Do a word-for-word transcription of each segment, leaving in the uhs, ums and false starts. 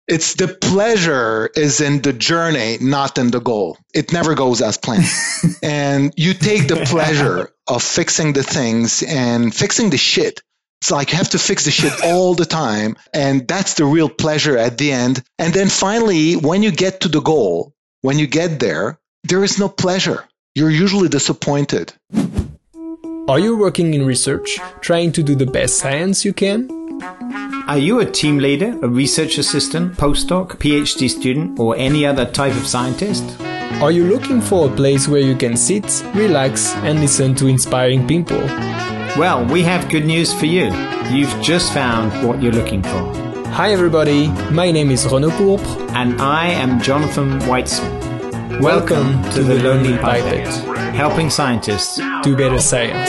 It's the pleasure is in the journey, not in the goal. It never goes as planned. And you take the pleasure of fixing the things and fixing the shit. It's like you have to fix the shit all the time. And that's the real pleasure at the end. And then finally, when you get to the goal, when you get there, there is no pleasure. You're usually disappointed. Are you working in research, trying to do the best science you can? Are you a team leader, a research assistant, postdoc, PhD student, or any other type of scientist? Are you looking for a place where you can sit, relax, and listen to inspiring people? Well, we have good news for you. You've just found what you're looking for. Hi everybody, my name is Renaud Pourpre. And I am Jonathan Weitzman. Welcome, Welcome to, to the, the Lonely Pipette, Pipette, helping scientists do better science.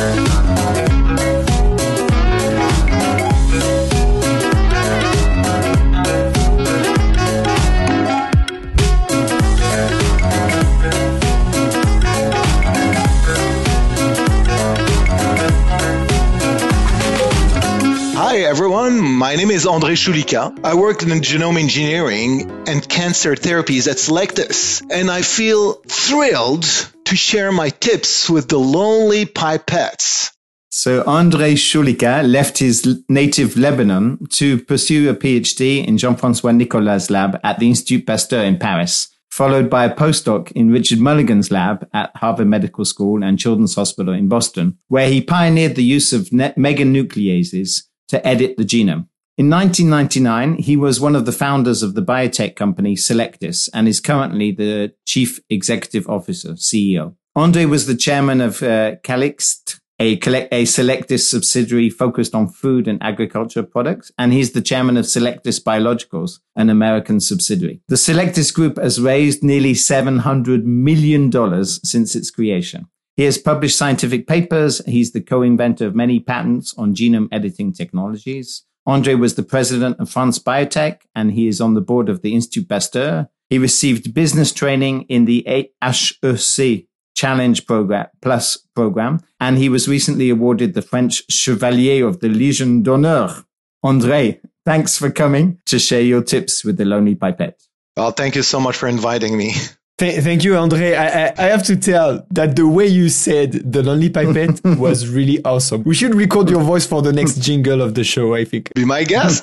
Hi everyone, my name is André Choulika. I work in genome engineering and cancer therapies at Cellectis, and I feel thrilled to share my tips with the Lonely Pipettes. So André Choulika left his native Lebanon to pursue a PhD in Jean-François Nicolas' lab at the Institut Pasteur in Paris, followed by a postdoc in Richard Mulligan's lab at Harvard Medical School and Children's Hospital in Boston, where he pioneered the use of meganucleases to edit the genome. In nineteen ninety-nine, he was one of the founders of the biotech company Cellectis and is currently the chief executive officer, C E O. André was the chairman of uh, Calixt, a, a Cellectis subsidiary focused on food and agriculture products, and he's the chairman of Cellectis Biologicals, an American subsidiary. The Cellectis Group has raised nearly seven hundred million dollars since its creation. He has published scientific papers. He's the co-inventor of many patents on genome editing technologies. André was the president of France Biotech, and he is on the board of the Institut Pasteur. He received business training in the H E C Challenge program, Plus program, and he was recently awarded the French Chevalier of the Légion d'honneur. André, thanks for coming to share your tips with the Lonely Pipette. Well, thank you so much for inviting me. Thank you, André. I, I, I have to tell that the way you said the Lonely Pipette was really awesome. We should record your voice for the next jingle of the show, I think. Be my guest.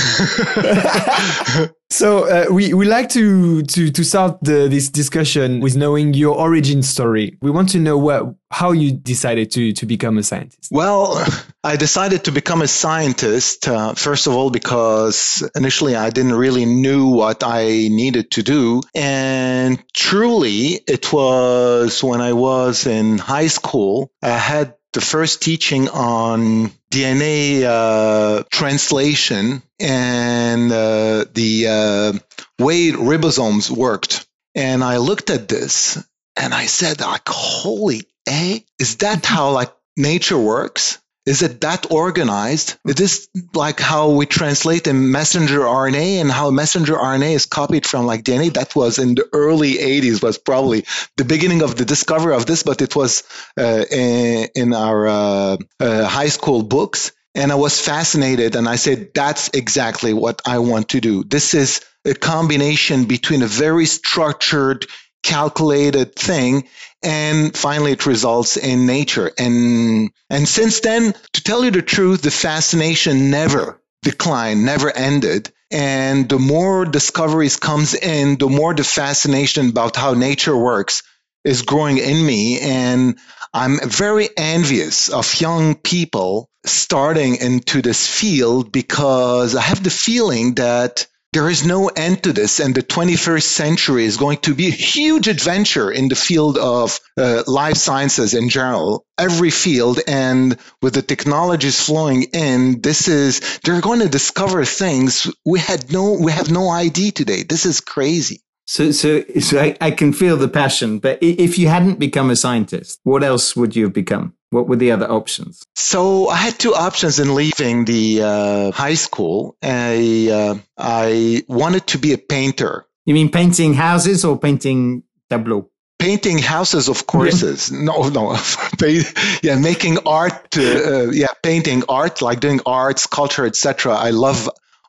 So uh, we we like to to to start the, this discussion with knowing your origin story. We want to know what how you decided to to become a scientist. Well, I decided to become a scientist uh, first of all because initially I didn't really knew what I needed to do, and truly it was when I was in high school. I had the first teaching on D N A uh, translation and uh, the uh, way ribosomes worked. And I looked at this and I said, like, holy A, is that how like nature works? Is it that organized? Is this like how we translate a messenger R N A and how messenger R N A is copied from like D N A? That was in the early eighties, was probably the beginning of the discovery of this, but it was uh, in, in our uh, uh, high school books. And I was fascinated and I said, that's exactly what I want to do. This is a combination between a very structured, calculated thing, and finally it results in nature. And and since then, to tell you the truth, the fascination never declined, never ended. And the more discoveries comes in, the more the fascination about how nature works is growing in me. And I'm very envious of young people starting into this field because I have the feeling that there is no end to this, and the twenty-first century is going to be a huge adventure in the field of uh, life sciences in general, every field. And with the technologies flowing in, this is, they're going to discover things we had no, we have no idea today. This is crazy. So, so, so I, I can feel the passion, but if you hadn't become a scientist, what else would you have become? What were the other options? So I had two options in leaving the uh, high school. I, uh, I wanted to be a painter. You mean painting houses or painting tableaux? Painting houses of courses. Yeah. No, no. yeah, making art. Uh, yeah, painting art, like doing art, sculpture, et cetera. I love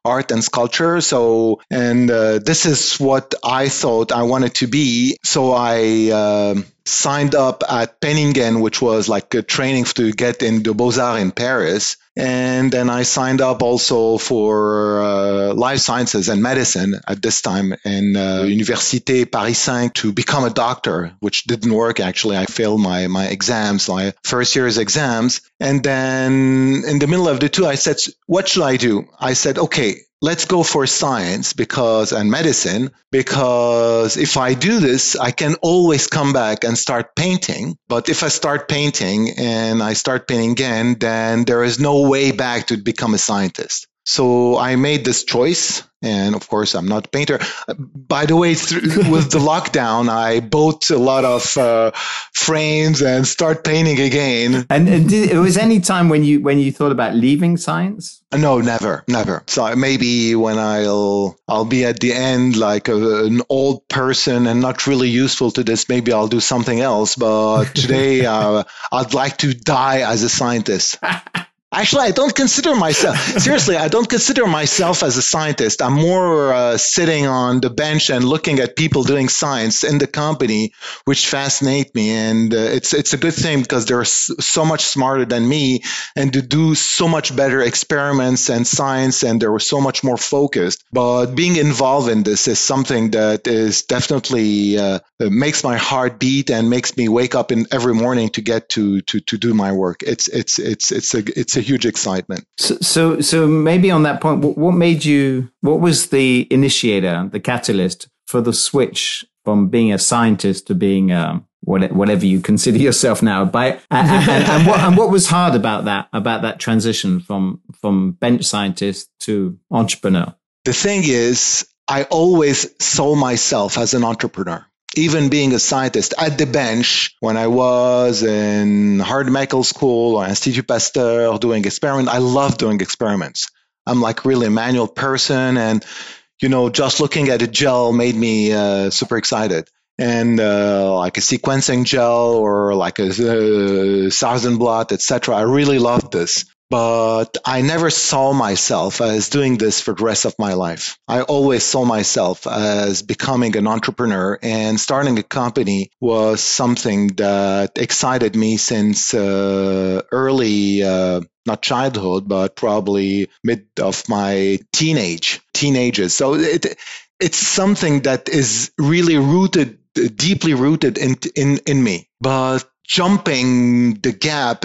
art and sculpture. So, and uh, this is what I thought I wanted to be. So I uh, signed up at Penningen, which was like a training to get into Beaux-Arts in Paris. And then I signed up also for uh, life sciences and medicine at this time in uh, Université Paris five to become a doctor, which didn't work actually. I failed my, my exams, my first year's exams. And then in the middle of the two, I said, what should I do? I said, okay, let's go for science because and medicine, because if I do this, I can always come back and start painting. But if I start painting and I start painting again, then there is no way back to become a scientist. So I made this choice. And of course, I'm not a painter. By the way, through, with the lockdown, I bought a lot of uh, frames and start painting again. And, and did, was any time when you when you thought about leaving science? No, never, never. So maybe when I'll I'll be at the end like a, an old person and not really useful to this, maybe I'll do something else. But today, uh, I'd like to die as a scientist. Actually, I don't consider myself, seriously, I don't consider myself as a scientist. I'm more uh, sitting on the bench and looking at people doing science in the company, which fascinate me. And uh, it's it's a good thing because they're so much smarter than me and to do so much better experiments and science, and they're so much more focused. But being involved in this is something that is definitely uh, makes my heart beat and makes me wake up in every morning to get to to to do my work. It's it's it's it's a it's a huge excitement. So, so, so maybe on that point, what, what made you? What was the initiator, the catalyst for the switch from being a scientist to being a, whatever you consider yourself now? By and, and, and what and what was hard about that? About that transition from from bench scientist to entrepreneur? The thing is, I always saw myself as an entrepreneur. Even being a scientist at the bench, when I was in Harvard Medical School or Institut Pasteur doing experiments, I love doing experiments. I'm like really a manual person, and you know, just looking at a gel made me uh, super excited. And uh, like a sequencing gel or like a uh, thousand blot, et cetera. I really loved this. But I never saw myself as doing this for the rest of my life. I always saw myself as becoming an entrepreneur, and starting a company was something that excited me since uh, early, uh, not childhood, but probably mid of my teenage, teenagers. So it, it's something that is really rooted, deeply rooted in, in, in me. But jumping the gap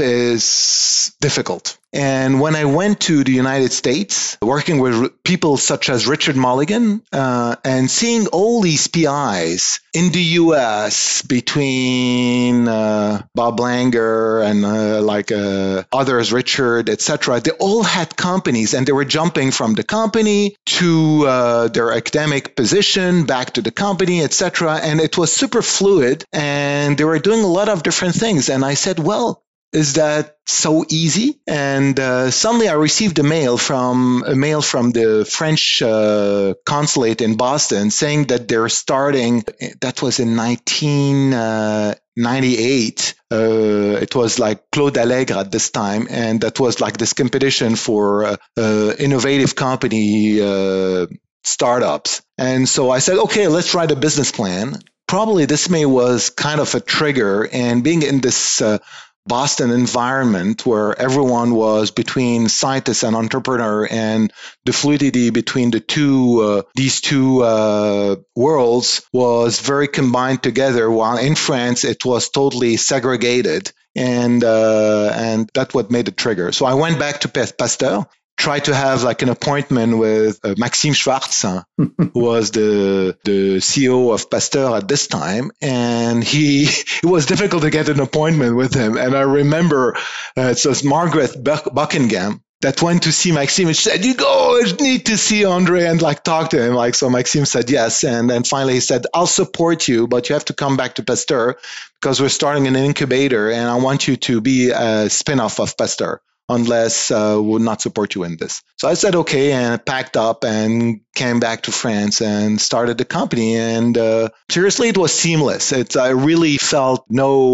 is difficult. And when I went to the United States, working with people such as Richard Mulligan, uh, and seeing all these P Is in the U S between uh, Bob Langer and uh, like uh, others, Richard, et cetera, they all had companies, and they were jumping from the company to uh, their academic position, back to the company, et cetera. And it was super fluid, and they were doing a lot of different things. And I said, well, is that so easy? And uh, suddenly I received a mail from a mail from the French uh, consulate in Boston saying that they're starting. That was in nineteen ninety-eight. Uh, it was like Claude Allègre at this time, and that was like this competition for uh, uh, innovative company uh, startups. And so I said, okay, let's write a business plan. Probably this May was kind of a trigger, and being in this uh, Boston environment where everyone was between scientist and entrepreneur, and the fluidity between the two, uh, these two uh, worlds was very combined together, while in France it was totally segregated. And uh, and that's what made the trigger. So I went back to Pasteur, tried to have like an appointment with uh, Maxime Schwartz, who was the the C E O of Pasteur at this time, and he it was difficult to get an appointment with him. And I remember uh, it was Margaret Buck- Buckingham that went to see Maxime, and she said, "You go, I need to see Andre and like talk to him." Like so, Maxime said yes, and then finally he said, "I'll support you, but you have to come back to Pasteur because we're starting an incubator, and I want you to be a spin-off of Pasteur. Unless uh, we would not support you in this." So I said, okay, and packed up and came back to France and started the company. And uh, seriously, it was seamless. It, I really felt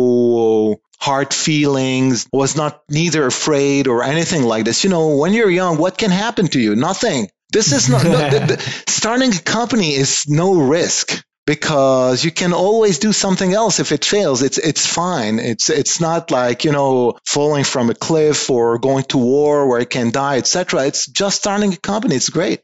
no hard feelings, was not neither afraid or anything like this. You know, when you're young, what can happen to you? Nothing. This is not, no, the, the, starting a company is no risk. Because you can always do something else if it fails. It's it's fine. It's it's not like, you know, falling from a cliff or going to war where you can die, et cetera. It's just starting a company. It's great.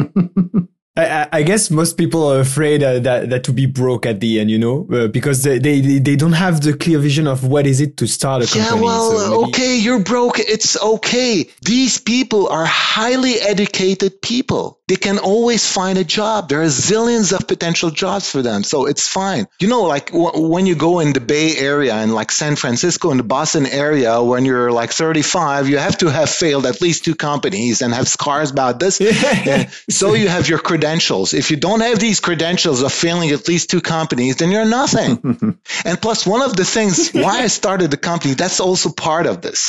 I, I guess most people are afraid uh, that, that to be broke at the end, you know, uh, because they, they, they don't have the clear vision of what is it to start a company. Yeah, well, so maybe... okay, you're broke. It's okay. These people are highly educated people. They can always find a job. There are zillions of potential jobs for them. So it's fine. You know, like w- when you go in the Bay Area and like San Francisco and the Boston area, when you're like thirty-five, you have to have failed at least two companies and have scars about this. And so you have your credentials. If you don't have these credentials of failing at least two companies, then you're nothing. And plus, one of the things why I started the company, that's also part of this.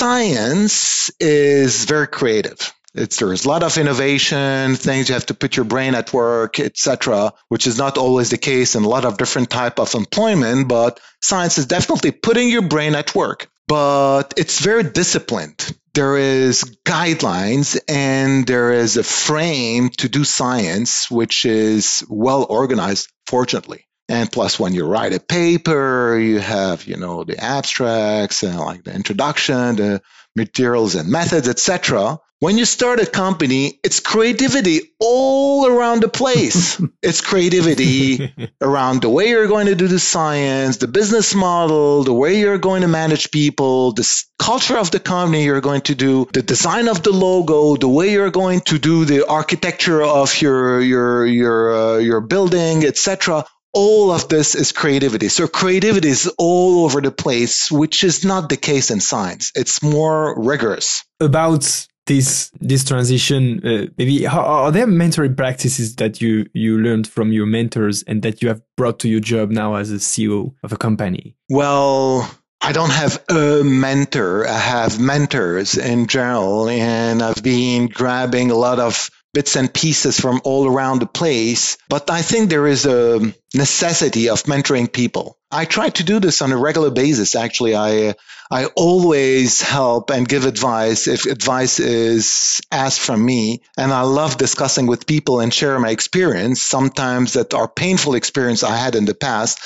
Science is very creative. It's, there's a lot of innovation, things you have to put your brain at work, et cetera, which is not always the case in a lot of different type of employment, but science is definitely putting your brain at work. But it's very disciplined. There is guidelines and there is a frame to do science, which is well organized, fortunately. And plus, when you write a paper, you have, you know, the abstracts and like the introduction, the materials and methods, et cetera. When you start a company, it's creativity all around the place. It's creativity around the way you're going to do the science, the business model, the way you're going to manage people, the culture of the company you're going to do, the design of the logo, the way you're going to do the architecture of your your your uh, your building, et cetera. All of this is creativity. So creativity is all over the place, which is not the case in science. It's more rigorous. About this this transition, uh, maybe how, are there mentoring practices that you you learned from your mentors and that you have brought to your job now as a C E O of a company? Well, I don't have a mentor. I have mentors in general, and I've been grabbing a lot of bits and pieces from all around the place. But I think there is a necessity of mentoring people. I try to do this on a regular basis. Actually, I I always help and give advice if advice is asked from me. And I love discussing with people and share my experience, sometimes that are painful experience I had in the past,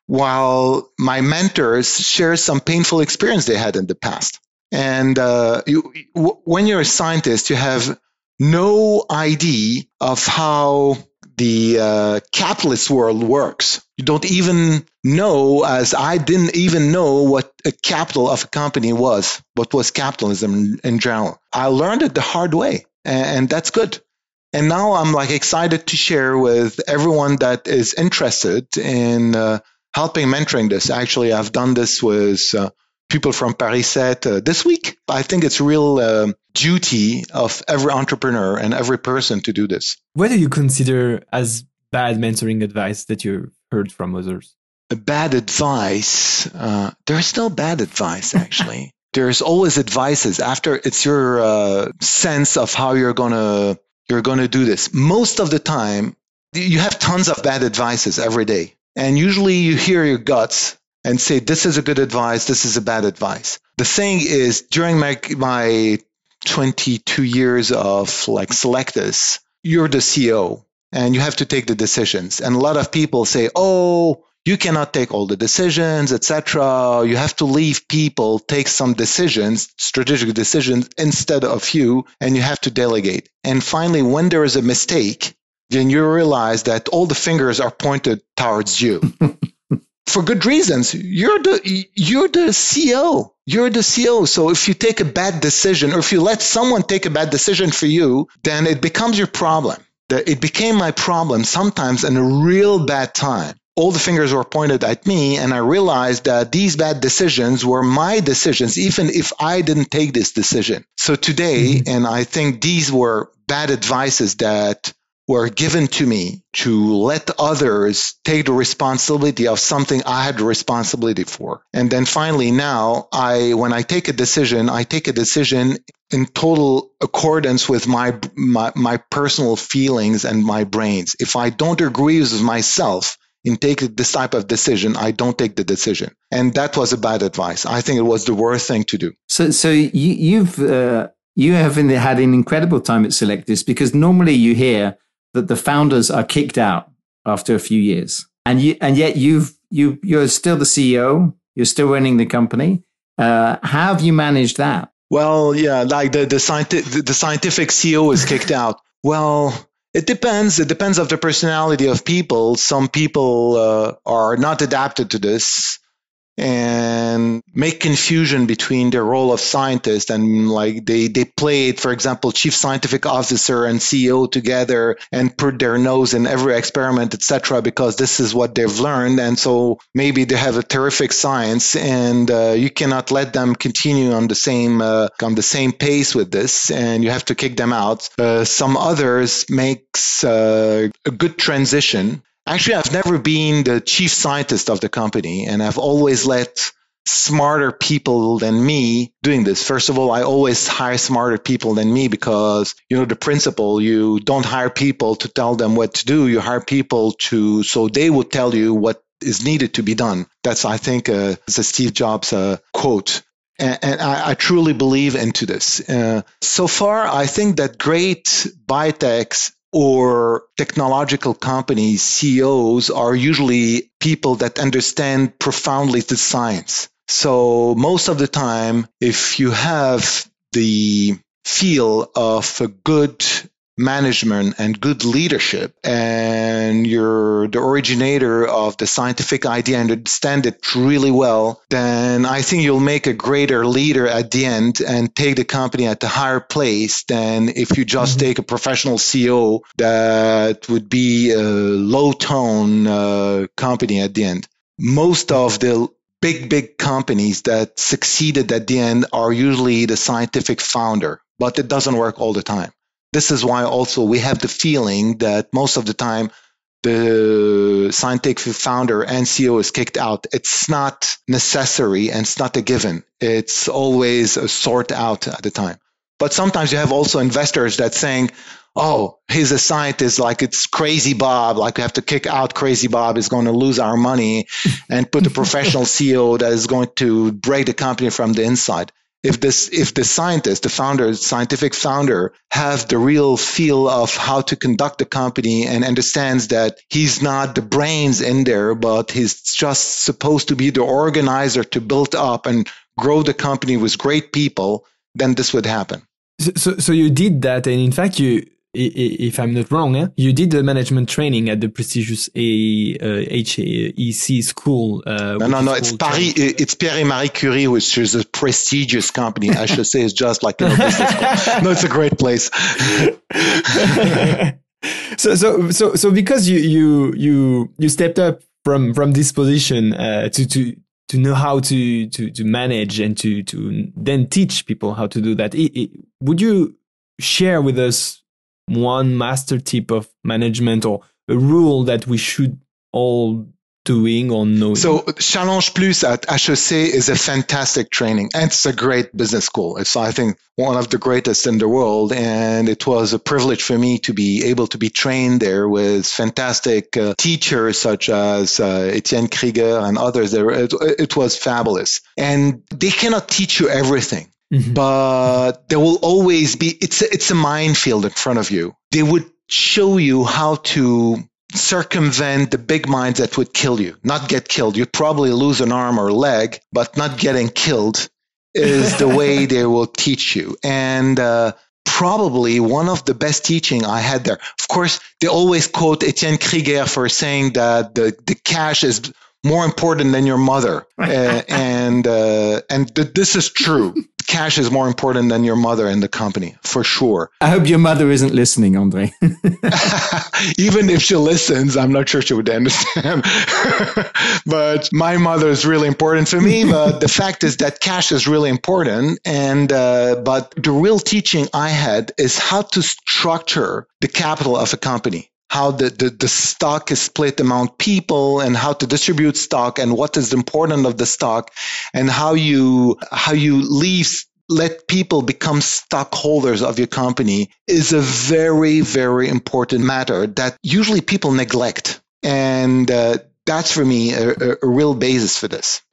while my mentors share some painful experience they had in the past. And uh, you, w- when you're a scientist, you have no idea of how the uh, capitalist world works. You don't even know, as I didn't even know what a capital of a company was, what was capitalism in, in general. I learned it the hard way, and, and that's good. And now I'm like excited to share with everyone that is interested in uh, helping mentoring this. Actually, I've done this with uh, people from Paris seven uh, this week. I think it's real uh, duty of every entrepreneur and every person to do this. What do you consider as bad mentoring advice that you heard from others? A bad advice, uh, there's no bad advice, actually. There's always advices after it's your uh, sense of how you're going to you're going to do this. Most of the time, you have tons of bad advices every day. And usually you hear your guts and say, this is a good advice, this is a bad advice. The thing is, during my my twenty-two years of like Selectus, you're the C E O and you have to take the decisions. And a lot of people say, oh, you cannot take all the decisions, et cetera. You have to leave people take some decisions, strategic decisions instead of you, and you have to delegate. And finally, when there is a mistake, then you realize that all the fingers are pointed towards you. For good reasons. You're the you're the C E O. You're the C E O. So if you take a bad decision, or if you let someone take a bad decision for you, then it becomes your problem. It became my problem sometimes in a real bad time. All the fingers were pointed at me, and I realized that these bad decisions were my decisions, even if I didn't take this decision. So today, mm-hmm. and I think these were bad advices that were given to me to let others take the responsibility of something I had the responsibility for. And then finally now, I when I take a decision, I take a decision in total accordance with my my, my personal feelings and my brains. If I don't agree with myself in taking this type of decision, I don't take the decision. And that was a bad advice. I think it was the worst thing to do. So so you, you've... Uh... you have had an incredible time at Selectis, because normally you hear that the founders are kicked out after a few years, and you and yet you've you you're still the C E O, you're still running the company. Uh, how have you managed that? Well, yeah, like the the, scienti- the scientific C E O is kicked out. Well, it depends. It depends of the personality of people. Some people uh, are not adapted to this and make confusion between their role of scientist, and like they, they played, for example, chief scientific officer and C E O together and put their nose in every experiment, et cetera, because this is what they've learned. And so maybe they have a terrific science, and uh, you cannot let them continue on the same uh, on the same pace with this, and you have to kick them out. Uh, some others makes uh, a good transition. Actually, I've never been the chief scientist of the company, and I've always let smarter people than me doing this. First of all, I always hire smarter people than me because, you know, the principle, you don't hire people to tell them what to do. You hire people to, so they will tell you what is needed to be done. That's, I think, uh, it's a Steve Jobs uh, quote. And, and I, I truly believe into this. Uh, so far, I think that great biotechs or technological companies, C E Os, are usually people that understand profoundly the science. So most of the time, if you have the feel of a good management and good leadership, and you're the originator of the scientific idea and understand it really well, then I think you'll make a greater leader at the end and take the company at a higher place than if you just mm-hmm. take a professional C E O that would be a low-tone uh, company at the end. Most of the big, big companies that succeeded at the end are usually the scientific founder, but it doesn't work all the time. This is why also we have the feeling that most of the time the scientific founder and C E O is kicked out. It's not necessary and it's not a given. It's always a sort out at the time. But sometimes you have also investors that saying, oh, he's a scientist, like it's Crazy Bob, like we have to kick out Crazy Bob, is going to lose our money, and put a professional C E O that is going to break the company from the inside. If this, if the scientist, the founder, scientific founder, have the real feel of how to conduct the company and understands that he's not the brains in there, but he's just supposed to be the organizer to build up and grow the company with great people, then this would happen. So, so, so you did that, and in fact, you, if I'm not wrong, eh? you did the management training at the prestigious a, uh, H E C school. Uh, no, no, no, it's Paris. Training. It's Pierre et Marie Curie, which is a prestigious company. H E C is just like, you know, business school. No, it's a great place. so, so, so, so, because you, you, you, you stepped up from from this position uh, to to. to know how to, to, to manage and to, to then teach people how to do that. It, it, would you share with us one master tip of management or a rule that we should all doing or knowing? So Challenge Plus at H E C is a fantastic training, and it's a great business school. It's, I think, one of the greatest in the world, and it was a privilege for me to be able to be trained there with fantastic uh, teachers such as uh, Etienne Krieger and others. There, it, it was fabulous, and they cannot teach you everything. Mm-hmm. But there will always be, it's a, it's a minefield in front of you. They would show you how to circumvent the big mines that would kill you, not get killed. You'd probably lose an arm or leg, but not getting killed is the way they will teach you. And uh, probably one of the best teaching I had there. Of course, they always quote Etienne Krieger for saying that the, the cash is more important than your mother. uh, and uh, and th- this is true. Cash is more important than your mother in the company, for sure. I hope your mother isn't listening, Andre. Even if she listens, I'm not sure she would understand. But my mother is really important for me. But the fact is that cash is really important. And uh, but the real teaching I had is how to structure the capital of a company. How the, the, the stock is split among people, and how to distribute stock, and what is important of the stock, and how you how you leave let people become stockholders of your company is a very, very important matter that usually people neglect. And uh, that's for me a, a, a real basis for this.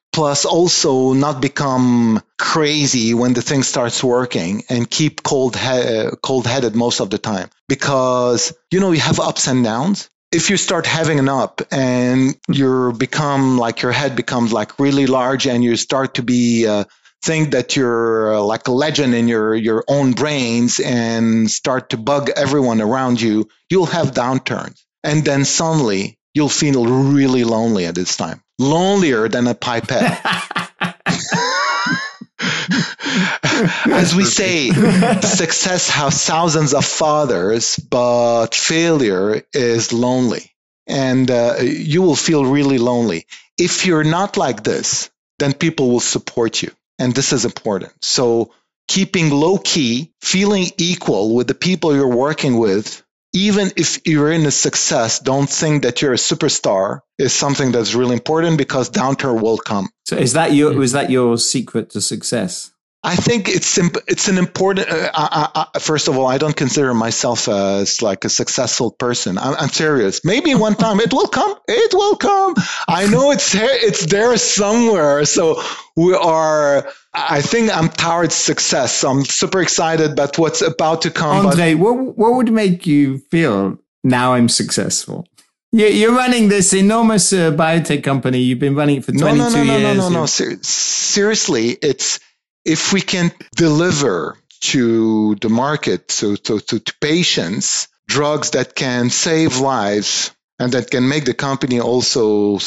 plus also not become crazy when the thing starts working and keep cold he- cold-headed most of the time. Because, you know, you have ups and downs. If you start having an up and you become like your head becomes like really large and you start to be uh, think that you're uh, like a legend in your, your own brains and start to bug everyone around you, you'll have downturns. And then suddenly you'll feel really lonely at this time. Lonelier than a pipette. As we say, success has thousands of fathers, but failure is lonely. And uh, you will feel really lonely. If you're not like this, then people will support you. And this is important. So keeping low key, feeling equal with the people you're working with, even if you're in a success, don't think that you're a superstar is something that's really important because downturn will come. So is that your, was that your secret to success? I think it's it's an important. Uh, I, I, first of all, I don't consider myself as like a successful person. I'm, I'm serious. Maybe one time it will come. It will come. I know it's it's there somewhere. So we are. I think I'm towards success. So I'm super excited about what's about to come. Andre, but what what would make you feel now I'm successful? You're running this enormous uh, biotech company. You've been running it for twenty-two no, no, no, years. No, no, no, no, no. Ser- seriously, it's. If we can deliver to the market, so to, to, to patients, drugs that can save lives and that can make the company also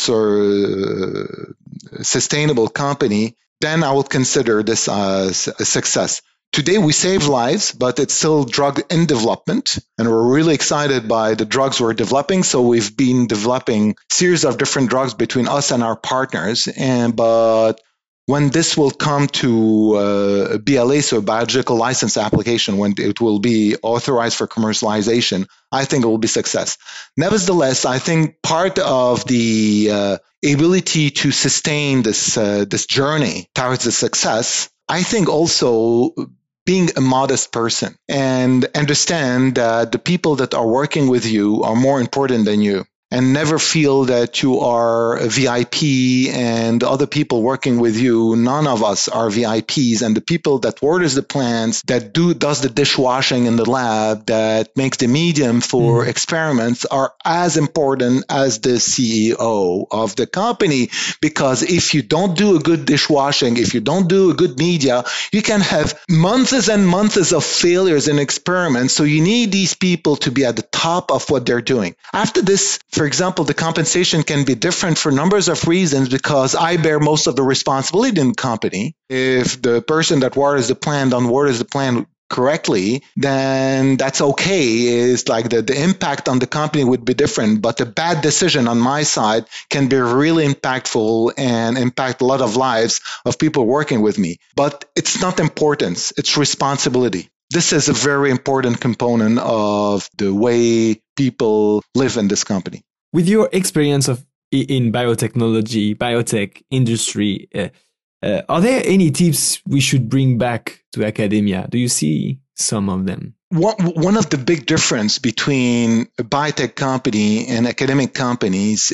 so uh, sustainable company, then I will consider this as a success. Today we save lives, but it's still drug in development, and we're really excited by the drugs we're developing. So we've been developing series of different drugs between us and our partners, and but when this will come to uh, B L A, so a biological license application, when it will be authorized for commercialization, I think it will be success. Nevertheless, I think part of the uh, ability to sustain this uh, this journey towards the success, I think also being a modest person and understand that the people that are working with you are more important than you. And never feel that you are a V I P and the other people working with you, none of us are V I Ps. And the people that waters the plants, that do does the dishwashing in the lab, that makes the medium for mm. experiments are as important as the C E O of the company. Because if you don't do a good dishwashing, if you don't do a good media, you can have months and months of failures in experiments. So you need these people to be at the top of what they're doing. After this, for example, the compensation can be different for numbers of reasons because I bear most of the responsibility in the company. If the person that waters the plant don't waters the plant correctly, then that's okay. It's like the, the impact on the company would be different, but a bad decision on my side can be really impactful and impact a lot of lives of people working with me. But it's not importance, it's responsibility. This is a very important component of the way people live in this company. With your experience of in biotechnology, biotech industry, uh, uh, are there any tips we should bring back to academia? Do you see some of them? One, one of the big difference between a biotech company and academic companies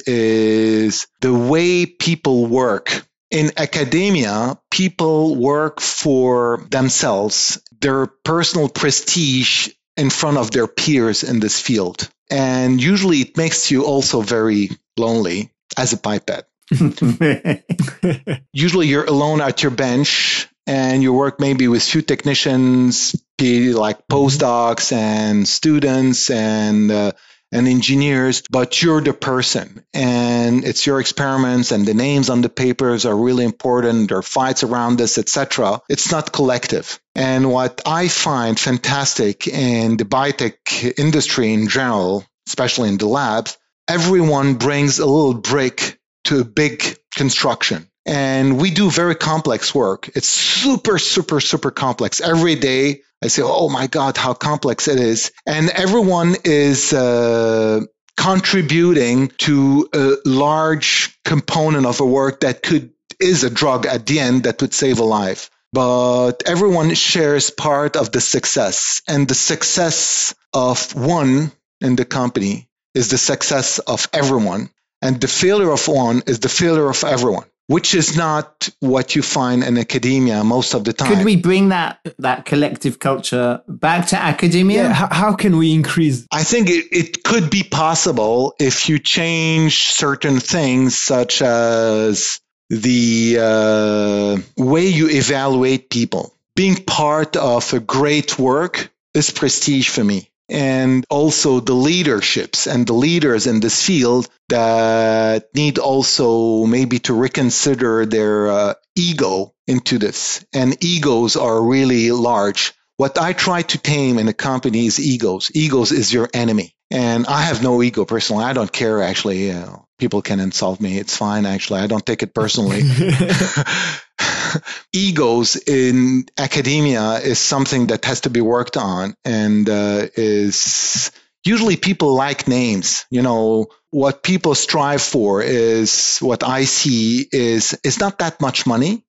is the way people work. In academia, people work for themselves, their personal prestige in front of their peers in this field. And usually it makes you also very lonely as a pipette. Usually you're alone at your bench and you work maybe with few technicians, like postdocs and students and uh, and engineers, but you're the person and it's your experiments and the names on the papers are really important. There are fights around this, et cetera. It's not collective. And what I find fantastic in the biotech industry in general, especially in the labs, everyone brings a little brick to a big construction. And we do very complex work. It's super, super, super complex. Every day I say, oh my God, how complex it is. And everyone is uh, contributing to a large component of a work that could is a drug at the end that would save a life. But everyone shares part of the success. And the success of one in the company is the success of everyone. And the failure of one is the failure of everyone. which is not what you find in academia most of the time. Could we bring that that collective culture back to academia? Yeah, how, how can we increase? I think it, it could be possible if you change certain things, such as the uh, way you evaluate people. Being part of a great work is prestige for me. And also the leaderships and the leaders in this field that need also maybe to reconsider their uh, ego into this. And egos are really large. What I try to tame in a company is egos. Egos is your enemy. And I have no ego personally. I don't care, actually. Uh, people can insult me. It's fine, actually. I don't take it personally. Egos in academia is something that has to be worked on, and uh, is usually people like names. You know, what people strive for is what I see is it's not that much money.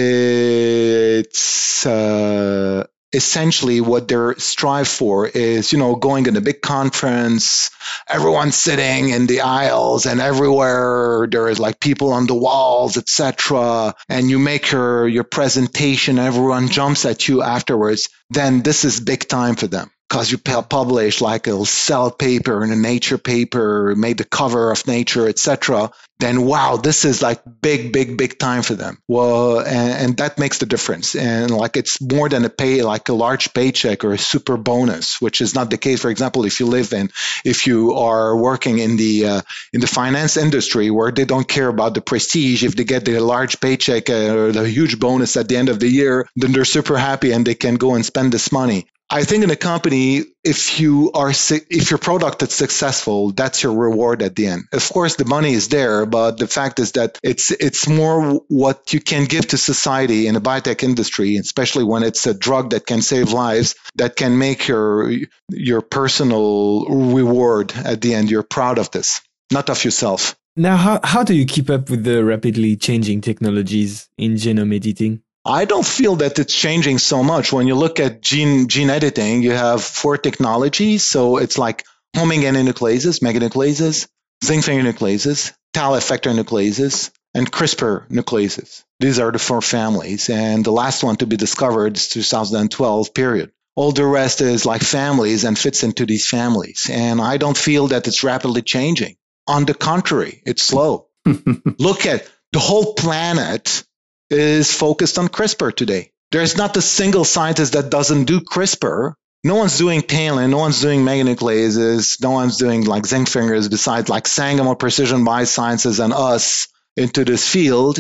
It's uh, essentially what they strive for is, you know, going in a big conference, everyone's sitting in the aisles, and everywhere there is like people on the walls, et cetera. And you make your, your presentation, everyone jumps at you afterwards. Then this is big time for them. Because you publish like a Cell paper and a Nature paper, made the cover of Nature, et cetera, then wow, this is like big, big, big time for them. Well, and, and that makes the difference. And like it's more than a pay, like a large paycheck or a super bonus, which is not the case. For example, if you live in, if you are working in the uh, in the finance industry, where they don't care about the prestige, if they get the large paycheck uh, or the huge bonus at the end of the year, then they're super happy and they can go and spend this money. I think in a company, if you are if your product is successful, that's your reward at the end. Of course, the money is there, but the fact is that it's it's more what you can give to society in the biotech industry, especially when it's a drug that can save lives, that can make your your personal reward at the end. You're proud of this, not of yourself. Now, how how do you keep up with the rapidly changing technologies in genome editing? I don't feel that it's changing so much. When you look at gene gene editing, you have four technologies. So it's like homing nucleases, meganucleases, zinc finger nucleases, tau effector nucleases, and CRISPR nucleases. These are the four families. And the last one to be discovered is two thousand twelve period. All the rest is like families and fits into these families. And I don't feel that it's rapidly changing. On the contrary, it's slow. Look at the whole planet is focused on CRISPR today. There's not a single scientist that doesn't do CRISPR. No one's doing TALEN, no one's doing meganucleases, no one's doing like zinc fingers besides like Sangamo Precision Biosciences and us into this field.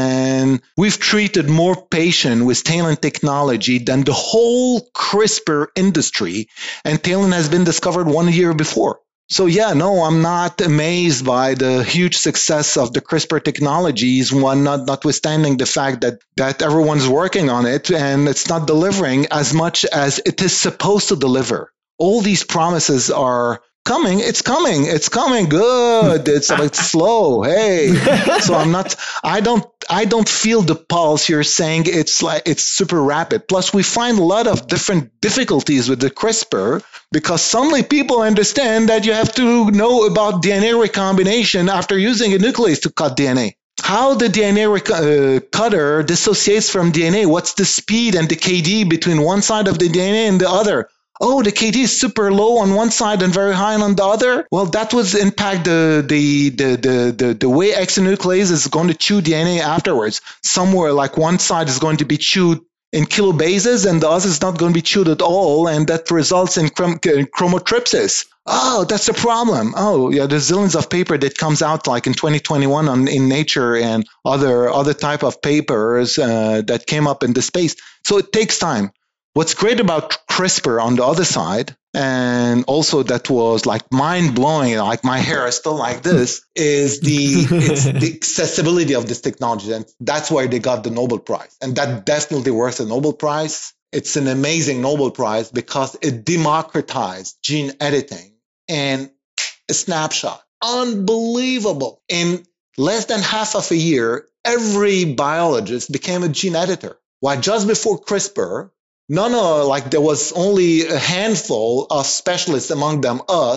And we've treated more patients with TALEN technology than the whole CRISPR industry. And TALEN has been discovered one year before. So yeah, no, I'm not amazed by the huge success of the CRISPR technologies, one not, notwithstanding the fact that, that everyone's working on it and it's not delivering as much as it is supposed to deliver. All these promises are coming. It's coming. It's coming. Good. It's like slow. Hey. So I'm not, I don't, I don't feel the pulse. You're saying it's like, it's super rapid. Plus we find a lot of different difficulties with the CRISPR because suddenly people understand that you have to know about D N A recombination after using a nuclease to cut D N A. How the D N A rec- uh, cutter dissociates from D N A. What's the speed and the K D between one side of the D N A and the other? Oh, the K D is super low on one side and very high on the other. Well, that would impact the the the the the, the way exonuclease is going to chew D N A afterwards. Somewhere like one side is going to be chewed in kilobases and the other is not going to be chewed at all, and that results in chrom- chromotripsis. Oh, that's the problem. Oh, yeah, there's zillions of paper that comes out like in twenty twenty-one on in Nature and other other type of papers uh, that came up in the space. So it takes time. What's great about CRISPR on the other side, and also that was like mind-blowing, like my hair is still like this, is the, it's the accessibility of this technology. And that's why they got the Nobel Prize. And that definitely worth a Nobel Prize. It's an amazing Nobel Prize because it democratized gene editing in a snapshot. Unbelievable. In less than half of a year, every biologist became a gene editor. Why just before CRISPR, No, no, like there was only a handful of specialists among them, us,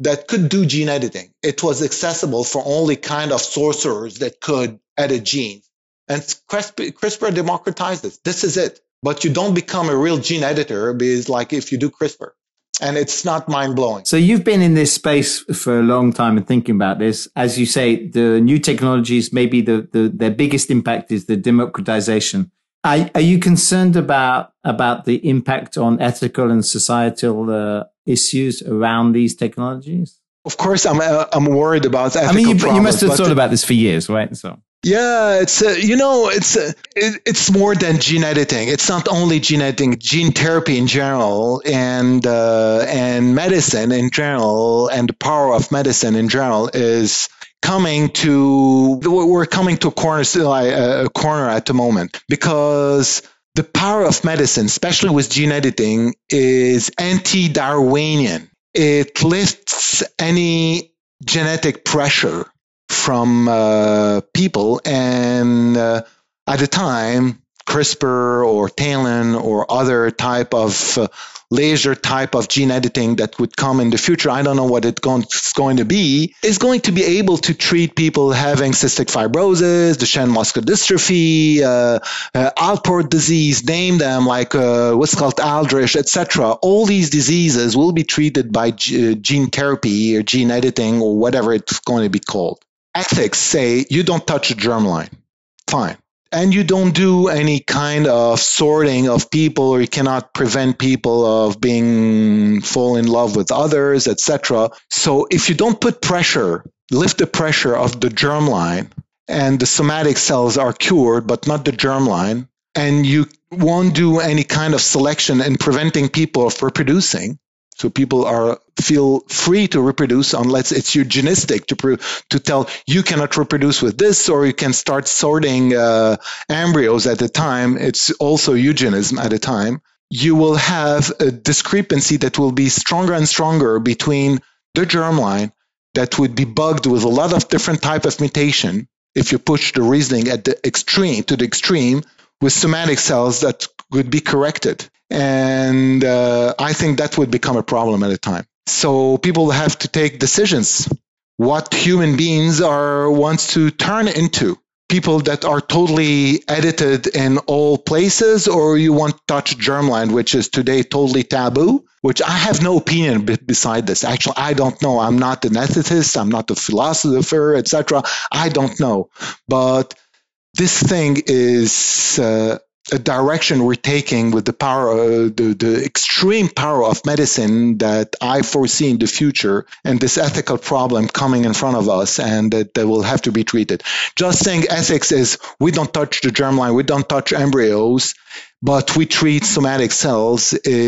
that could do gene editing. It was accessible for only kind of sorcerers that could edit genes. And CRISPR democratized this. This is it. But you don't become a real gene editor because like if you do CRISPR. And it's not mind-blowing. So you've been in this space for a long time and thinking about this. As you say, the new technologies, maybe the, the their biggest impact is the democratization. Are, are you concerned about, about the impact on ethical and societal uh, issues around these technologies? Of course, I'm uh, I'm worried about ethical I mean, you, problems, you must have but thought the, about this for years, right? So. Yeah, it's uh, you know it's uh, it, it's more than gene editing. It's not only gene editing, gene therapy in general, and uh, and medicine in general, and the power of medicine in general is coming to we're coming to a corner a corner at the moment, because the power of medicine, especially with gene editing, is anti-Darwinian. It lifts any genetic pressure from uh, people, and uh, at the time, CRISPR or TALEN or other type of uh, laser type of gene editing that would come in the future, I don't know what it's going, it's going to be, is going to be able to treat people having cystic fibrosis, Duchenne muscular dystrophy, uh, uh, Alport disease, name them, like uh, what's called Aldrich, et cetera. All these diseases will be treated by g- gene therapy or gene editing or whatever it's going to be called. Ethics say you don't touch a germline. Fine. And you don't do any kind of sorting of people, or you cannot prevent people of being fall in love with others, et cetera. So if you don't put pressure, lift the pressure of the germline, and the somatic cells are cured, but not the germline, and you won't do any kind of selection in preventing people from reproducing, so people are feel free to reproduce unless it's eugenistic to pro- to tell you cannot reproduce with this, or you can start sorting uh, embryos at the time. It's also eugenism at a time. You will have a discrepancy that will be stronger and stronger between the germline that would be bugged with a lot of different type of mutation if you push the reasoning at the extreme to the extreme, with somatic cells that would be corrected. And uh, I think that would become a problem at a time. So people have to take decisions. What human beings are wants to turn into people that are totally edited in all places, or you want to touch germline, which is today totally taboo, which I have no opinion b- beside this. Actually, I don't know. I'm not an ethicist. I'm not a philosopher, et cetera. I don't know. But this thing is uh, a direction we're taking with the power, uh, the, the extreme power of medicine that I foresee in the future, and this ethical problem coming in front of us, and that, that will have to be treated. Just saying ethics is we don't touch the germline, we don't touch embryos, but we treat somatic cells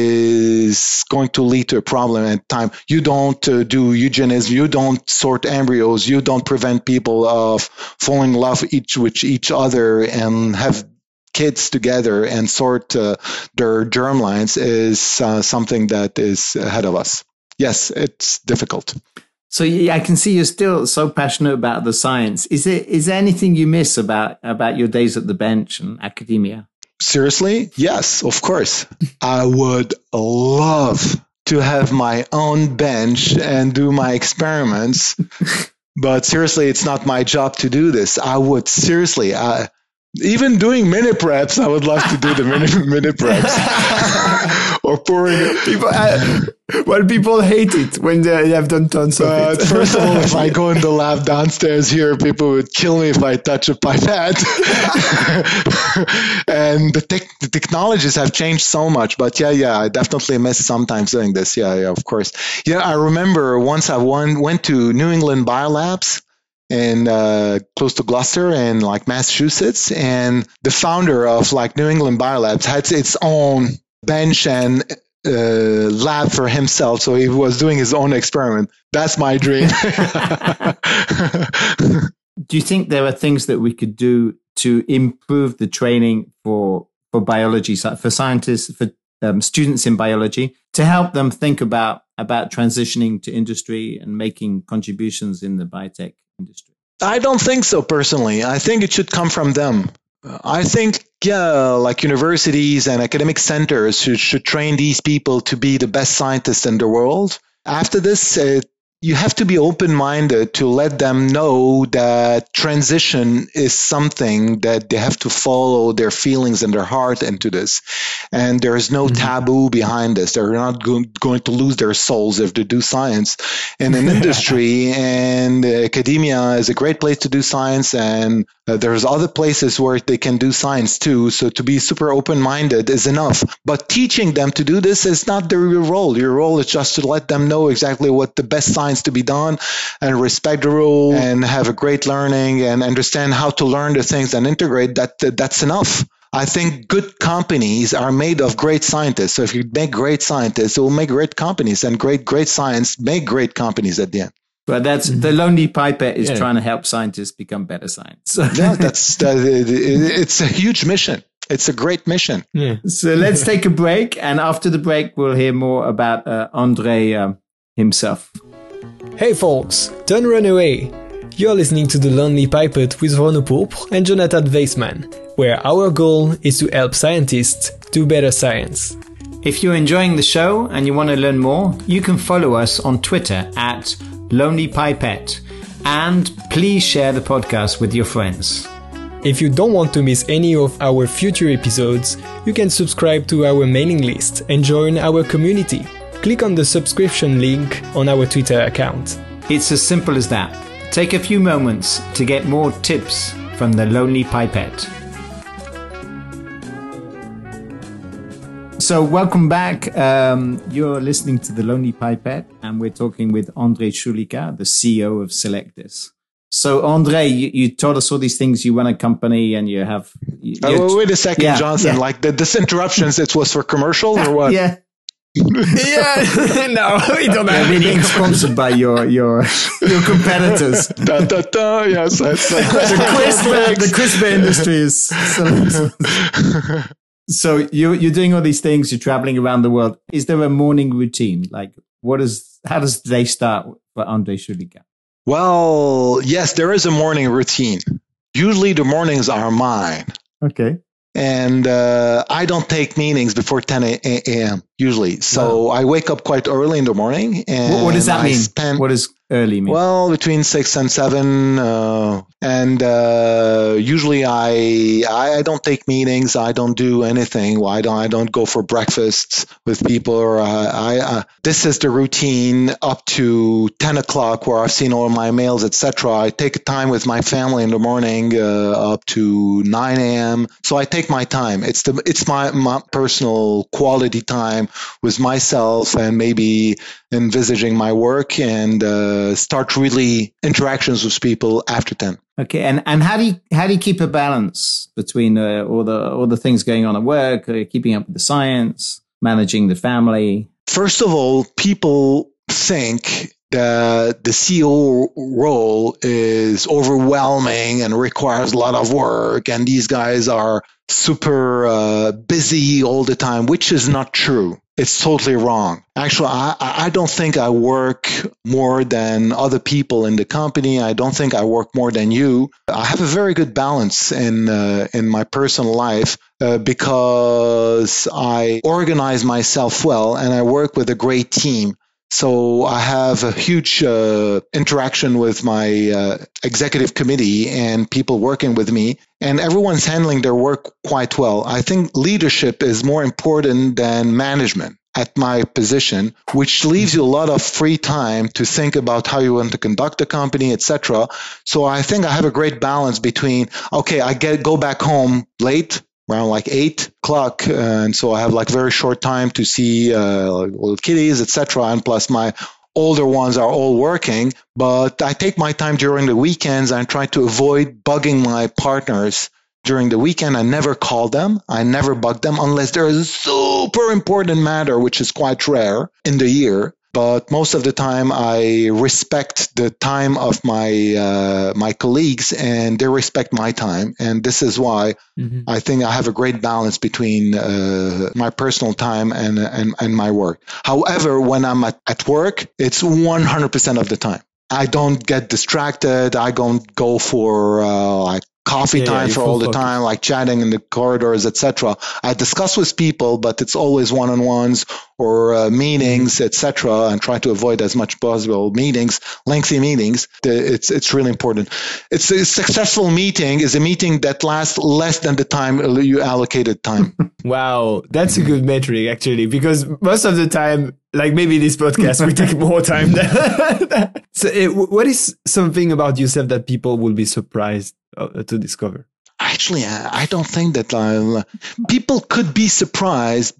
is going to lead to a problem at time. You don't uh, do eugenism, you don't sort embryos, you don't prevent people of falling in love each with each other and have kids together and sort uh, their germlines is uh, something that is ahead of us. Yes, it's difficult. So yeah, I can see you're still so passionate about the science. Is there, is there anything you miss about, about your days at the bench and academia? Seriously? Yes, of course. I would love to have my own bench and do my experiments. But seriously, it's not my job to do this. I would seriously, I, even doing mini preps, I would love to do the mini, mini preps. Or pouring people, uh, well, people hate it when they have done tons of uh, it. First of all, if I go in the lab downstairs here, people would kill me if I touch a pipette. And the, tech, the technologies have changed so much. But yeah, yeah, I definitely miss sometimes doing this. Yeah, yeah, of course. Yeah, I remember once I won, went to New England Biolabs in uh, close to Gloucester in like Massachusetts, and the founder of like New England Biolabs had its own bench and uh, lab for himself, so he was doing his own experiment. That's my dream. Do you think there are things that we could do to improve the training for for biology, for scientists, for um, students in biology, to help them think about about transitioning to industry and making contributions in the biotech industry? I don't think so, personally. I think it should come from them. I think, yeah, like universities and academic centers should, should train these people to be the best scientists in the world. After this, it, you have to be open-minded to let them know that transition is something that they have to follow their feelings and their heart into this. And there is no mm-hmm. taboo behind this. They're not go- going to lose their souls if they do science in an industry. And academia is a great place to do science. And uh, there's other places where they can do science too. So to be super open-minded is enough. But teaching them to do this is not their role. Your role is just to let them know exactly what the best science to be done and respect the rule and have a great learning and understand how to learn the things and integrate that. That's enough. I think good companies are made of great scientists. So if you make great scientists, it will make great companies, and great, great science make great companies at the end. But that's the Lonely Pipette is yeah. trying to help scientists become better science. yeah, that's that, it, it's a huge mission. It's a great mission. Yeah. So let's take a break, and after the break, we'll hear more about uh, Andre um, himself. Hey folks, don't run away. You're listening to The Lonely Pipette with Renaud Pourpre and Jonathan Weissman, where our goal is to help scientists do better science. If you're enjoying the show and you want to learn more, you can follow us on Twitter at Lonely Pipette, and please share the podcast with your friends. If you don't want to miss any of our future episodes, you can subscribe to our mailing list and join our community. Click on the subscription link on our Twitter account. It's as simple as that. Take a few moments to get more tips from the Lonely Pipette. So welcome back. Um, you're listening to The Lonely Pipette, and we're talking with Andre Choulica, the C E O of Selectis. So Andre, you, you told us all these things. You run a company and you have... You, oh, wait a second, yeah, Johnson. Yeah. Like the, this interruptions, it was for commercial or what? Yeah. yeah, no, we don't have yeah, we're being sponsored by your your your competitors. da, da, da, yes, that's, uh, the CRISPR the CRISPR industry is so, so you you're doing all these things. You're traveling around the world. Is there a morning routine? Like, what is how does the day start for Andre Choulica? Well, yes, there is a morning routine. Usually, the mornings are mine. Okay. And uh, I don't take meetings before ten a.m. usually. So wow. I wake up quite early in the morning. And what, what does that I mean? Spend, what does early mean? Well, between six and seven. Uh, and uh, usually I I don't take meetings. I don't do anything. Why don't I don't go for breakfasts with people? Or uh, I uh, this is the routine up to ten o'clock, where I've seen all my mails, et cetera. I take time with my family in the morning uh, up to nine a.m. So I take my time. It's the it's my, my personal quality time with myself, and maybe envisaging my work, and uh, start really interactions with people after ten. Okay, and, and how do you how do you keep a balance between uh, all the all the things going on at work, uh, keeping up with the science, managing the family? First of all, people think that the C E O role is overwhelming and requires a lot of work, and these guys are super uh, busy all the time, which is not true. It's totally wrong. Actually, I, I don't think I work more than other people in the company. I don't think I work more than you. I have a very good balance in uh, in my personal life uh, because I organize myself well, and I work with a great team. So I have a huge uh, interaction with my uh, executive committee and people working with me, and everyone's handling their work quite well. I think leadership is more important than management at my position, which leaves you a lot of free time to think about how you want to conduct the company, et cetera. So I think I have a great balance between, okay, I get go back home late, around like eight o'clock, and so I have like very short time to see uh, little kiddies, et cetera. And plus my older ones are all working, but I take my time during the weekends and try to avoid bugging my partners during the weekend. I never call them. I never bug them unless there is a super important matter, which is quite rare in the year. But most of the time, I respect the time of my uh, my colleagues, and they respect my time. And this is why mm-hmm. I think I have a great balance between uh, my personal time and, and and my work. However, when I'm at, at work, it's one hundred percent of the time. I don't get distracted. I don't go for uh, like coffee Yeah, time yeah, for full all the focus. time, like chatting in the corridors, et cetera. I discuss with people, but it's always one-on-ones or uh, meetings, et cetera, and try to avoid as much possible meetings, lengthy meetings. The- It's it's really important. It's a successful meeting is a meeting that lasts less than the time you allocated time. Wow, that's a good metric actually, because most of the time, like maybe this podcast, we take more time than that. So, eh, wh- what is something about yourself that people will be surprised uh, to discover? Actually, I I don't think that I'll, people could be surprised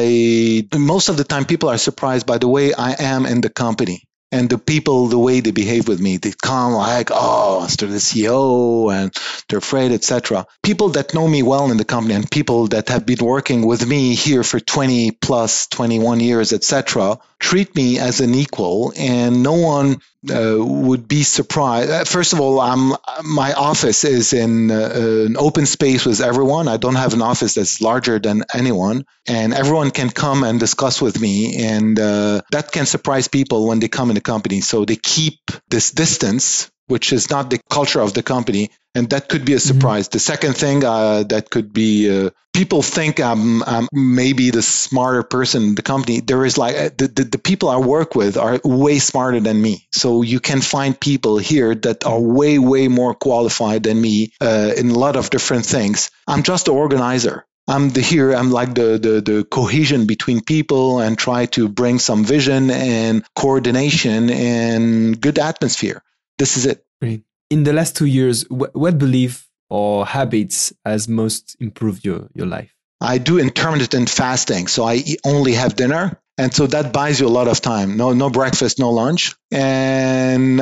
by, most of the time, people are surprised by the way I am in the company. And the people, the way they behave with me, they come like, oh, Mister the C E O, and they're afraid, et cetera. People that know me well in the company and people that have been working with me here for twenty plus, twenty-one years, et cetera, treat me as an equal, and no one uh, would be surprised. Uh, First of all, I'm, my office is in uh, an open space with everyone. I don't have an office that's larger than anyone, and everyone can come and discuss with me, and uh, that can surprise people when they come in the company. So they keep this distance, which is not the culture of the company, and that could be a surprise. The second thing uh, that could be, uh, people think I'm, I'm maybe the smarter person in the company. There is like, uh, the, the, the people I work with are way smarter than me. So you can find people here that are way, way more qualified than me uh, in a lot of different things. I'm just an organizer. I'm the here. I'm like the, the the cohesion between people and try to bring some vision and coordination and good atmosphere. This is it. Great. In the last two years, wh- what belief or habits has most improved your, your life? I do intermittent fasting, so I eat, only have dinner, and so that buys you a lot of time. No, no breakfast, no lunch, and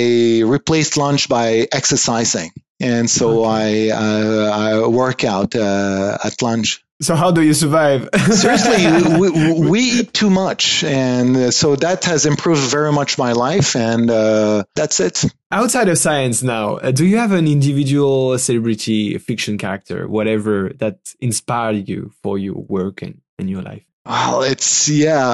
I replaced lunch by exercising, and so Okay. I uh, I work out uh, at lunch. So how do you survive? Seriously, we, we eat too much, and uh, so that has improved very much my life, and uh, that's it. Outside of science now, uh, do you have an individual celebrity fiction character, whatever, that inspired you for your work and in your life? Well, it's yeah,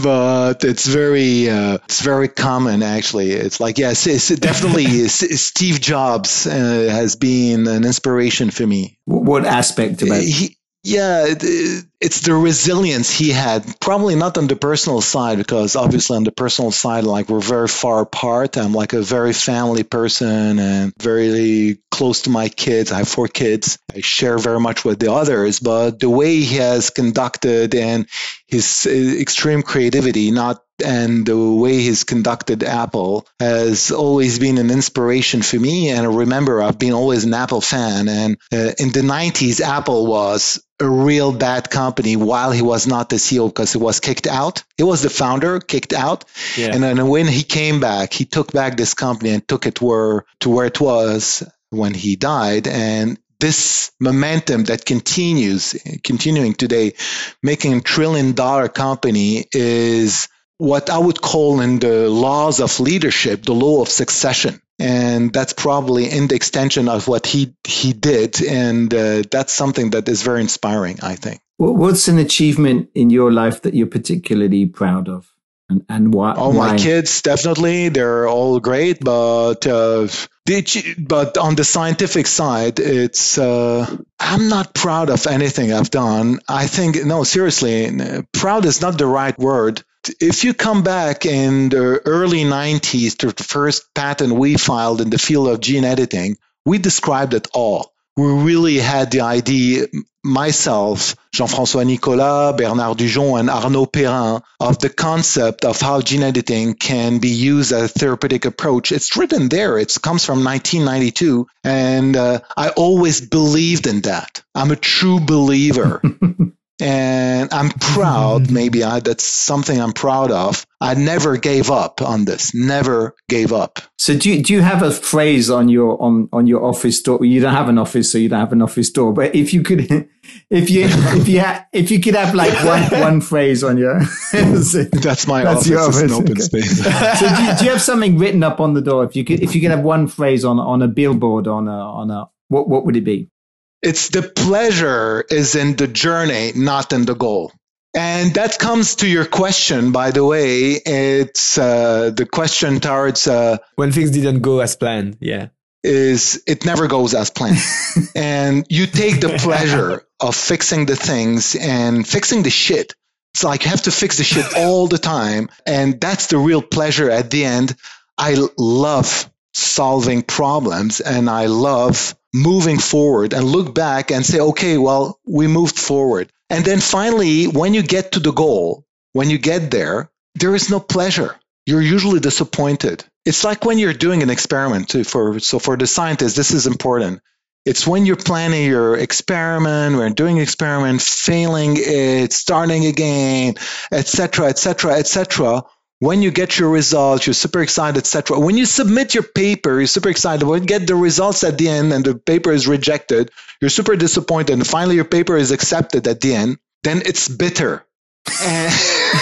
but it's very uh, it's very common actually. It's like yes, it's definitely S- Steve Jobs uh, has been an inspiration for me. Wh- What aspect about it? He, yeah, it, it's the resilience he had. Probably not on the personal side, because obviously on the personal side, like we're very far apart. I'm like a very family person and very close to my kids. I have four kids. I share very much with the others, but the way he has conducted and his uh, extreme creativity, not and the way he's conducted Apple has always been an inspiration for me. And I remember I've been always an Apple fan. And uh, in the nineties, Apple was a real bad company while he was not the C E O, because he was kicked out. He was the founder, kicked out. Yeah. And then when he came back, he took back this company and took it where, to where it was when he died. And this momentum that continues, continuing today, making a trillion dollar company is what I would call in the laws of leadership, the law of succession. And that's probably in the extension of what he, he did. And uh, that's something that is very inspiring, I think. What- What's an achievement in your life that you're particularly proud of? And, and why? All why? my kids, definitely, they're all great. But uh, the, but on the scientific side, it's uh, I'm not proud of anything I've done. I think, no, seriously, proud is not the right word. If you come back in the early nineties to the first patent we filed in the field of gene editing, we described it all. We really had the idea, myself, Jean-François Nicolas, Bernard Dujon, and Arnaud Perrin, of the concept of how gene editing can be used as a therapeutic approach. It's written there. It comes from nineteen ninety-two. And uh, I always believed in that. I'm a true believer. And I'm proud, maybe I, that's something I'm proud of. I never gave up on this, never gave up. So do you, do you have a phrase on your on, on your office door? You don't have an office, so you don't have an office door. But if you could, if you if you ha, if you could have like one one phrase on your, that's my that's office. your office. It's an open Okay. space. So do you, do you have something written up on the door? If you could if you could have one phrase on on a billboard on a on a what what would it be? It's the pleasure is in the journey, not in the goal. And that comes to your question, by the way. It's uh, the question towards... Uh, When things didn't go as planned, yeah. is it never goes as planned. And you take the pleasure of fixing the things and fixing the shit. It's like you have to fix the shit all the time. And that's the real pleasure at the end. I love solving problems and I love moving forward and look back and say, okay, well, we moved forward. And then finally, when you get to the goal, when you get there, there is no pleasure. You're usually disappointed. It's like when you're doing an experiment too. For, so for the scientists, this is important. It's when you're planning your experiment, when doing experiment, failing it, starting again, et cetera, et cetera, et cetera. When you get your results, you're super excited, et cetera. When you submit your paper, you're super excited. When you get the results at the end and the paper is rejected, you're super disappointed. And finally, your paper is accepted at the end. Then it's bitter. And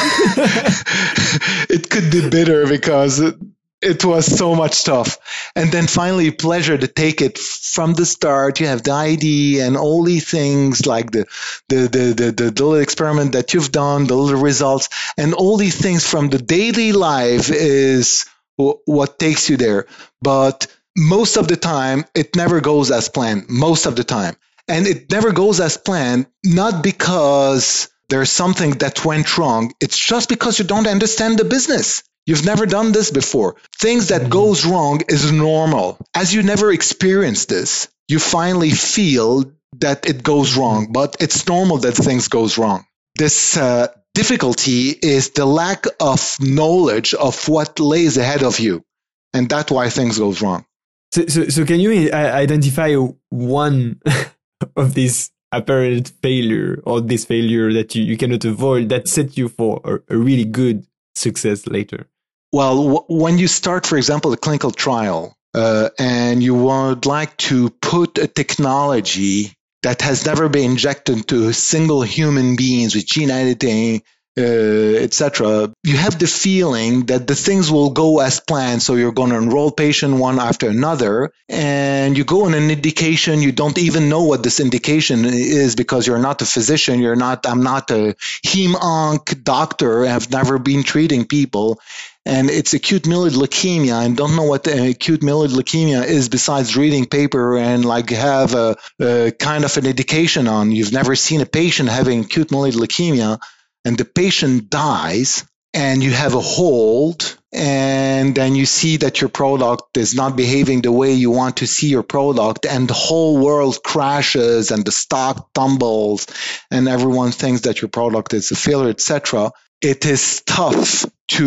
it could be bitter because it, it was so much stuff. And then finally, pleasure to take it from the start. You have the idea and all these things like the, the, the, the, the little experiment that you've done, the little results, and all these things from the daily life is w- what takes you there. But most of the time, it never goes as planned, most of the time. And it never goes as planned, not because there's something that went wrong. It's just because you don't understand the business. You've never done this before. Things that goes wrong is normal. As you never experienced this, you finally feel that it goes wrong, but it's normal that things goes wrong. This uh, difficulty is the lack of knowledge of what lays ahead of you. And that's why things goes wrong. So, so, so can you identify one of these apparent failure or this failure that you, you cannot avoid that set you for a, a really good success later? Well, w- when you start, for example, a clinical trial, uh, and you would like to put a technology that has never been injected into a single human beings with gene editing, uh, et cetera, you have the feeling that the things will go as planned. So you're going to enroll patient one after another, and you go on an indication. You don't even know what this indication is because you're not a physician. You're not. I'm not a hem-onc doctor. I've never been treating people. And it's acute myeloid leukemia, and don't know what the acute myeloid leukemia is besides reading paper and like have a, a kind of an indication on. You've never seen a patient having acute myeloid leukemia, and the patient dies, and you have a hold, and then you see that your product is not behaving the way you want to see your product, and the whole world crashes, and the stock tumbles, and everyone thinks that your product is a failure, et cetera. It is tough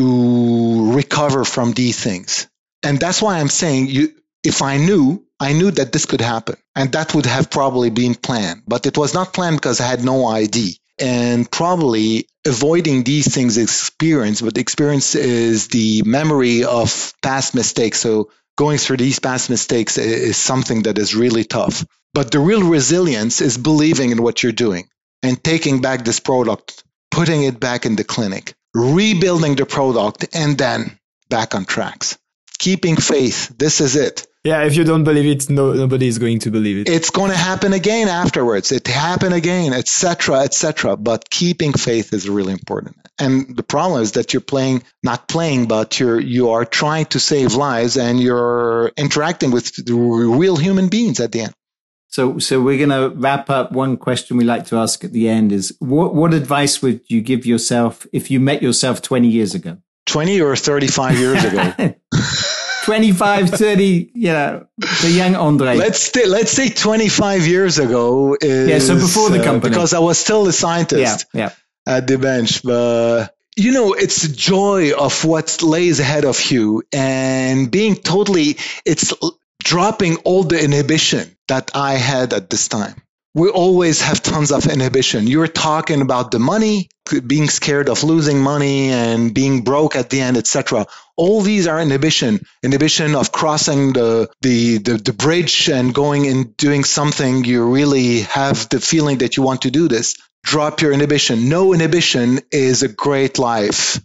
to recover from these things. And that's why I'm saying, you, if I knew, I knew that this could happen. And that would have probably been planned. But it was not planned because I had no idea. And probably avoiding these things is experience. But experience is the memory of past mistakes. So going through these past mistakes is something that is really tough. But the real resilience is believing in what you're doing and taking back this product, putting it back in the clinic, rebuilding the product, and then back on tracks. Keeping faith. This is it. Yeah, if you don't believe it, no, nobody is going to believe it. It's going to happen again afterwards. It happened again, et cetera, et cetera. But keeping faith is really important. And the problem is that you're playing, not playing, but you're you are trying to save lives, and you're interacting with real human beings at the end. So, so we're going to wrap up. One question we like to ask at the end is, what, what advice would you give yourself if you met yourself twenty years ago? twenty or thirty-five years ago? twenty-five, thirty, you know, the young Andre. Let's stay, let's say twenty-five years ago. Is, yeah, so before the company. Uh, because I was still a scientist yeah, yeah. at the bench. But, you know, it's the joy of what lays ahead of you and being totally, it's dropping all the inhibition that I had at this time. We always have tons of inhibition. You're talking about the money, being scared of losing money and being broke at the end, et cetera. All these are inhibition, inhibition of crossing the, the, the, the bridge and going and doing something. You really have the feeling that you want to do this. Drop your inhibition. No inhibition is a great life.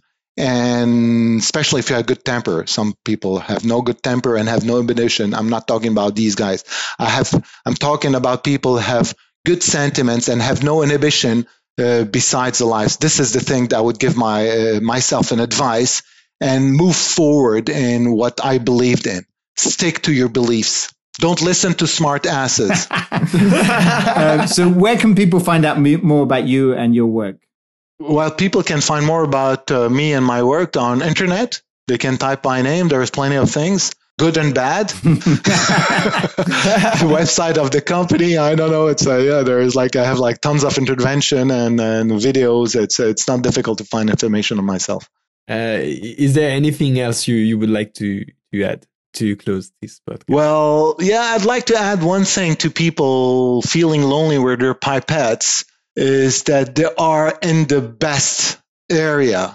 And especially if you have good temper. Some people have no good temper and have no inhibition. I'm not talking about these guys. I have, I'm talking about people who have good sentiments and have no inhibition uh, besides the lives. This is the thing that I would give my uh, myself an advice and move forward in what I believed in. Stick to your beliefs. Don't listen to smart asses. um, so where can people find out more about you and your work? Well, people can find more about uh, me and my work on internet. They can type my name. There's plenty of things, good and bad. The website of the company, I don't know. It's uh, yeah, there is like I have like tons of intervention and, and videos. It's it's not difficult to find information on myself. Uh, is there anything else you, you would like to, to add to close this podcast? Well, yeah, I'd like to add one thing to people feeling lonely with their pipettes is that they are in the best area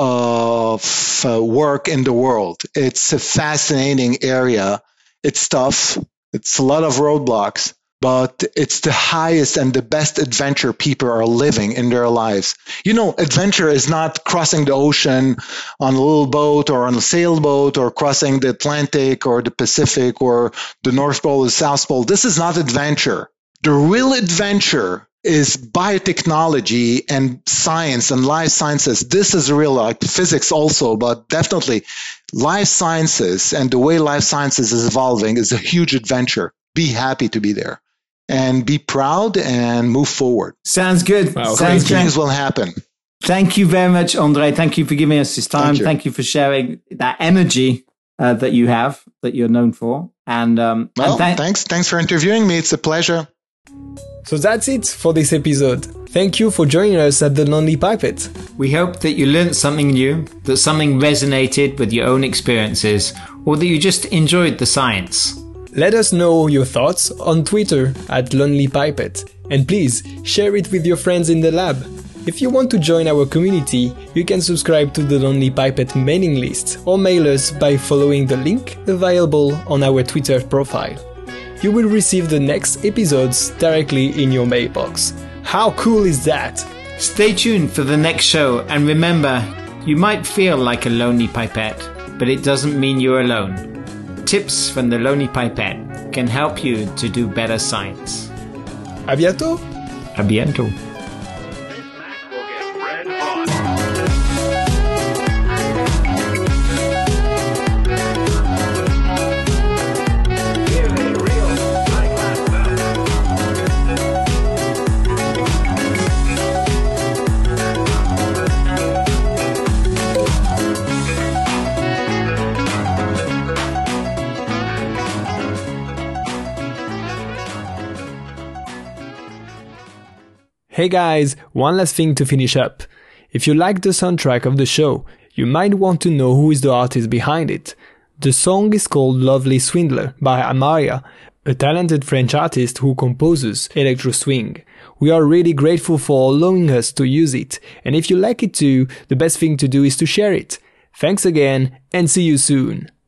of uh, work in the world. It's a fascinating area. It's tough. It's a lot of roadblocks, but it's the highest and the best adventure people are living in their lives. You know, adventure is not crossing the ocean on a little boat or on a sailboat or crossing the Atlantic or the Pacific or the North Pole or South Pole. This is not adventure. The real adventure is biotechnology and science and life sciences. This is real, like physics also, but definitely life sciences and the way life sciences is evolving is a huge adventure. Be happy to be there and be proud and move forward. Sounds good. Wow. Great things will happen. Thank you very much, Andre. Thank you for giving us this time. Thank you, Thank you for sharing that energy uh, that you have, that you're known for. And, um, well, and th- thanks. Thanks for interviewing me. It's a pleasure. So that's it for this episode. Thank you for joining us at The Lonely Pipette. We hope that you learned something new, that something resonated with your own experiences, or that you just enjoyed the science. Let us know your thoughts on Twitter at Lonely Pipette, and please share it with your friends in the lab. If you want to join our community, you can subscribe to the Lonely Pipette mailing list or mail us by following the link available on our Twitter profile. You will receive the next episodes directly in your mailbox. How cool is that? Stay tuned for the next show, and remember, you might feel like a lonely pipette, but it doesn't mean you're alone. Tips from the Lonely Pipette can help you to do better science. À bientôt! À bientôt! Hey guys, one last thing to finish up. If you like the soundtrack of the show, you might want to know who is the artist behind it. The song is called Lovely Swindler by Amaria, a talented French artist who composes electro swing. We are really grateful for allowing us to use it, and if you like it too, the best thing to do is to share it. Thanks again, and see you soon.